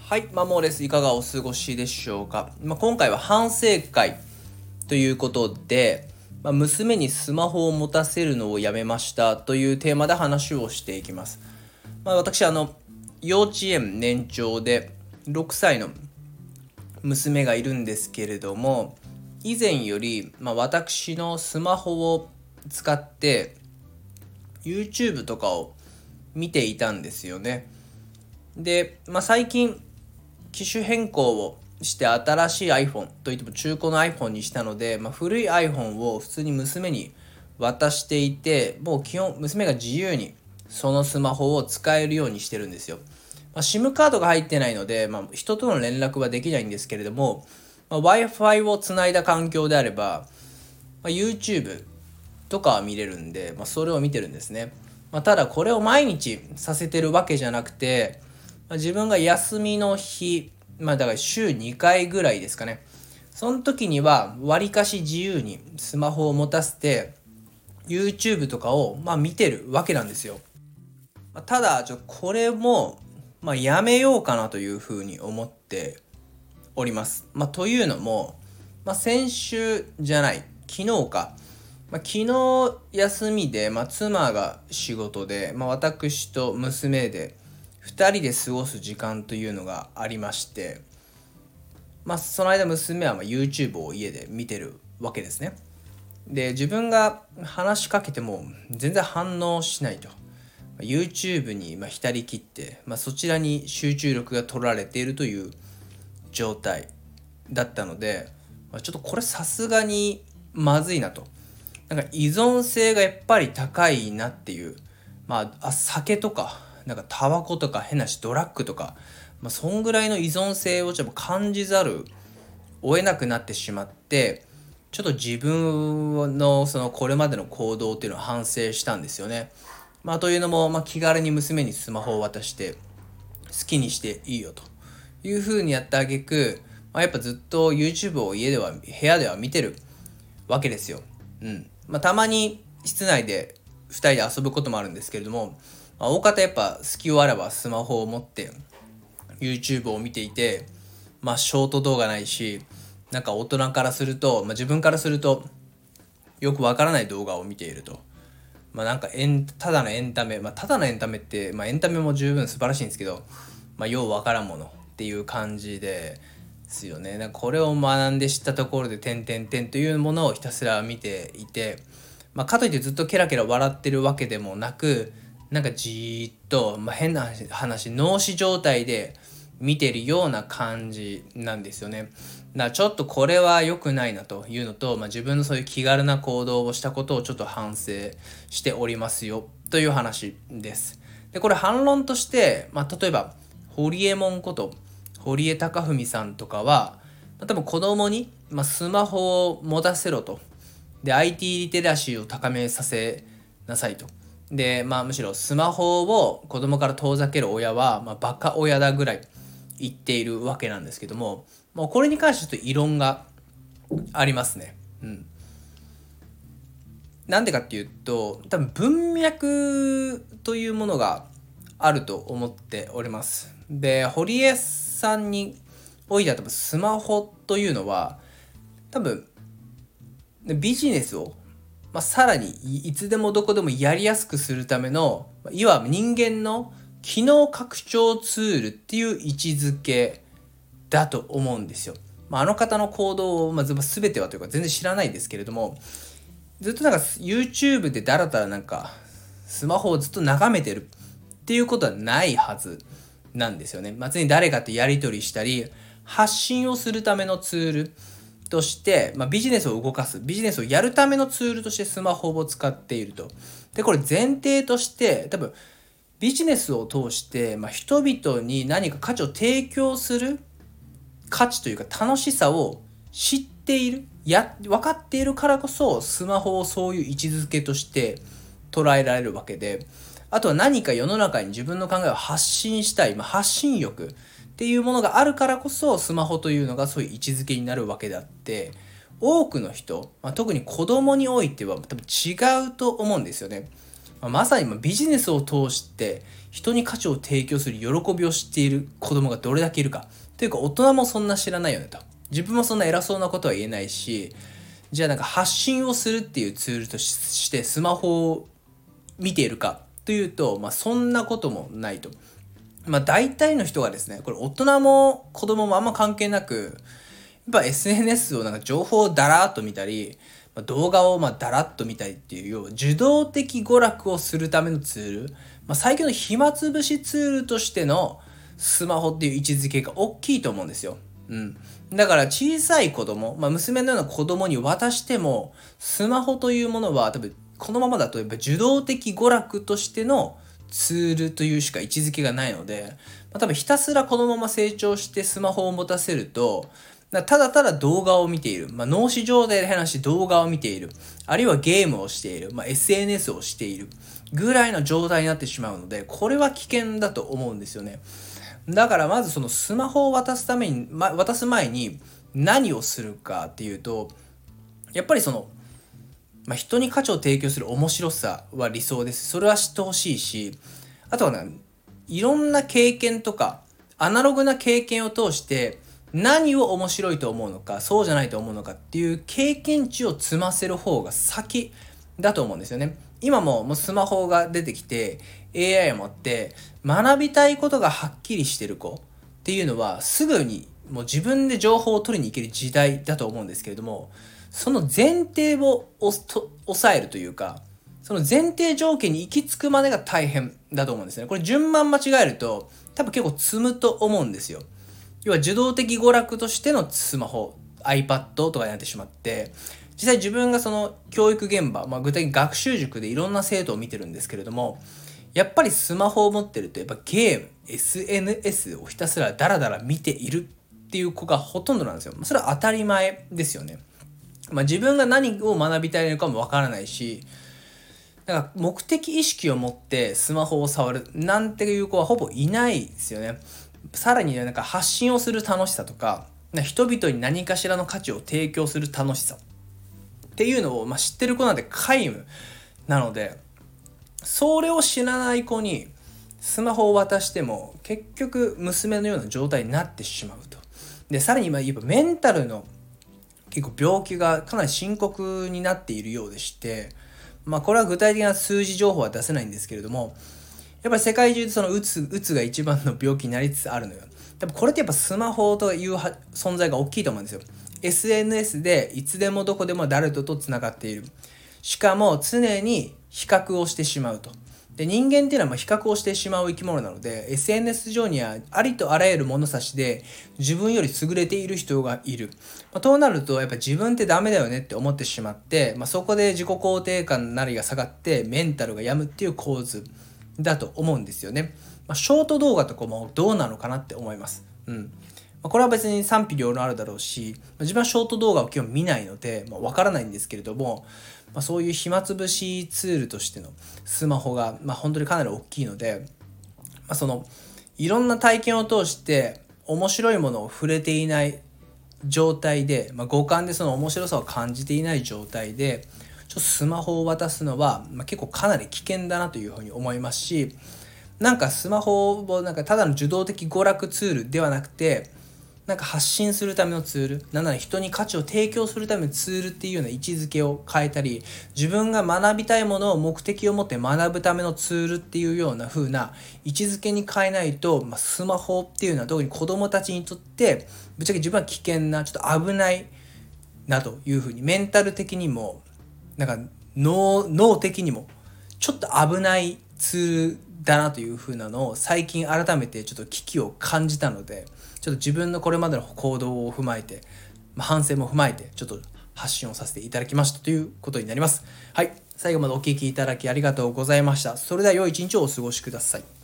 はい、マモです。いかがお過ごしでしょうか。今回は反省会ということで、娘にスマホを持たせるのをやめましたというテーマで話をしていきます。私幼稚園年長で6歳の娘がいるんですけれども、以前より、私のスマホを使って YouTube とかを見ていたんですよね。で、最近機種変更をして新しい iPhone といっても中古の iPhone にしたので、古い iPhone を普通に娘に渡していて、もう基本娘が自由にそのスマホを使えるようにしてるんですよ。SIM カードが入ってないので、人との連絡はできないんですけれども、Wi-Fi をつないだ環境であれば、YouTube とかは見れるんで、それを見てるんですね。ただこれを毎日させてるわけじゃなくて、自分が休みの日、だから週2回ぐらいですかね。その時にはわりかし自由にスマホを持たせて YouTube とかを見てるわけなんですよ。ただこれもやめようかなというふうに思っております。というのも、先週じゃない昨日か、昨日休みで、妻が仕事で、私と娘で2人で過ごす時間というのがありまして、その間娘はYouTube を家で見てるわけですね。で、自分が話しかけても全然反応しないと。YouTube に浸りきって、そちらに集中力が取られているという状態だったので、ちょっとこれさすがにまずいなと。依存性がやっぱり高いなっていう、酒とかタバコとか変なしドラッグとか、そんぐらいの依存性をちょっと感じざるを得なくなってしまって、ちょっと自分のそのこれまでの行動っていうのを反省したんですよね。というのも、気軽に娘にスマホを渡して好きにしていいよという風にやった挙句、やっぱずっと YouTube を部屋では見てるわけですよ。たまに室内で2人で遊ぶこともあるんですけれども、大方やっぱ隙をあればスマホを持って YouTube を見ていて、ショート動画ないし、大人からすると、自分からするとよくわからない動画を見ていると。ただのエンタメ、ただのエンタメって、エンタメも十分素晴らしいんですけど、ようわからんものっていう感じですよね。これを学んで知ったところで点々点というものをひたすら見ていて、かといってずっとケラケラ笑ってるわけでもなく、じーっと、変な話脳死状態で見てるような感じなんですよね。ちょっとこれは良くないなというのと、自分のそういう気軽な行動をしたことをちょっと反省しておりますよという話です。で、これ反論として、例えばホリエモンこと堀江貴文さんとかは、多分子供に、スマホを持たせろと。で、IT リテラシーを高めさせなさいと。で、むしろスマホを子供から遠ざける親は、バカ親だぐらい言っているわけなんですけども、これに関してちょっと異論がありますね。なんでかっていうと、多分文脈というものがあると思っております。で、堀江さんにおいては多分スマホというのは多分ビジネスを、さらにいつでもどこでもやりやすくするためのいわば人間の機能拡張ツールっていう位置づけだと思うんですよ。あの方の行動を全てはというか全然知らないですけれども、ずっとYouTube でだらだらスマホをずっと眺めてるっていうことはないはずなんですよね。常に誰かとやり取りしたり発信をするためのツールとして、ビジネスを動かす、ビジネスをやるためのツールとしてスマホを使っていると。で、これ前提として多分ビジネスを通して、人々に何か価値を提供する価値というか楽しさを知っている、分かっているからこそスマホをそういう位置づけとして捉えられるわけで、あとは何か世の中に自分の考えを発信したい、発信欲っていうものがあるからこそスマホというのがそういう位置づけになるわけであって、多くの人、特に子供においては多分違うと思うんですよね。 まさにビジネスを通して人に価値を提供する喜びを知っている子供がどれだけいるか。というか大人もそんな知らないよねと。自分もそんな偉そうなことは言えないし、じゃあ発信をするっていうツールとしてスマホを見ているかというと、そんなこともないと。大体の人がですね、これ大人も子供もあんま関係なく、やっぱ SNS を情報をだらーっと見たり、動画をだらっと見たりっていうよう受動的娯楽をするためのツール、最近の暇つぶしツールとしてのスマホっていう位置づけが大きいと思うんですよ。だから小さい子供、娘のような子供に渡してもスマホというものは多分このままだとやっぱ受動的娯楽としてのツールというしか位置づけがないので、多分ひたすらこのまま成長してスマホを持たせるとただただ動画を見ている、脳死状態で話して動画を見ている、あるいはゲームをしている、SNS をしているぐらいの状態になってしまうので、これは危険だと思うんですよね。だからまずそのスマホを渡す前に何をするかっていうと、やっぱり人に価値を提供する面白さは理想です。それは知ってほしいし、あとはね、いろんな経験とかアナログな経験を通して何を面白いと思うのか、そうじゃないと思うのかっていう経験値を積ませる方が先だと思うんですよね。今もうスマホが出てきて AI を持って学びたいことがはっきりしてる子っていうのはすぐにもう自分で情報を取りに行ける時代だと思うんですけれども、その前提を抑えるというか、その前提条件に行き着くまでが大変だと思うんですね。これ順番間違えると多分結構積むと思うんですよ。要は受動的娯楽としてのスマホ、iPad とかになってしまって、実際自分がその教育現場、具体的に学習塾でいろんな生徒を見てるんですけれども、やっぱりスマホを持ってるとやっぱゲーム、SNS をひたすらダラダラ見ているっていう子がほとんどなんですよ。それは当たり前ですよね。自分が何を学びたいのかもわからないし、だから目的意識を持ってスマホを触るなんていう子はほぼいないですよね。さらに発信をする楽しさとか、人々に何かしらの価値を提供する楽しさっていうのを知ってる子なんて皆無なので、それを知らない子にスマホを渡しても結局娘のような状態になってしまうと。でさらに今言えばメンタルの結構病気がかなり深刻になっているようでして、これは具体的な数字情報は出せないんですけれども、やっぱり世界中でそのうつが一番の病気になりつつあるのよ。多分これってやっぱスマホという存在が大きいと思うんですよ。SNS でいつでもどこでも誰とつながっている。しかも常に比較をしてしまうと。で人間っていうのは比較をしてしまう生き物なので、 SNS 上にはありとあらゆる物差しで自分より優れている人がいる。となるとやっぱ自分ってダメだよねって思ってしまって、そこで自己肯定感なりが下がってメンタルが病むっていう構図だと思うんですよね。ショート動画とかもどうなのかなって思います。これは別に賛否両論あるだろうし、自分はショート動画を基本見ないのでわからないんですけれども、そういう暇つぶしツールとしてのスマホが本当にかなり大きいので、いろんな体験を通して面白いものを触れていない状態で、五感でその面白さを感じていない状態でスマホを渡すのは、結構かなり危険だなというふうに思いますし、スマホをただの受動的娯楽ツールではなくて、発信するためのツール、なんなら人に価値を提供するためのツールっていうような位置づけを変えたり、自分が学びたいものを目的を持って学ぶためのツールっていうような風な位置づけに変えないと、スマホっていうのは特に子供たちにとってぶっちゃけ自分は危険な、ちょっと危ないなという風に、メンタル的にも脳的にもちょっと危ないツールだなという風なのを最近改めてちょっと危機を感じたので、ちょっと自分のこれまでの行動を踏まえて、反省も踏まえてちょっと発信をさせていただきましたということになります。はい、最後までお聞きいただきありがとうございました。それでは良い一日をお過ごしください。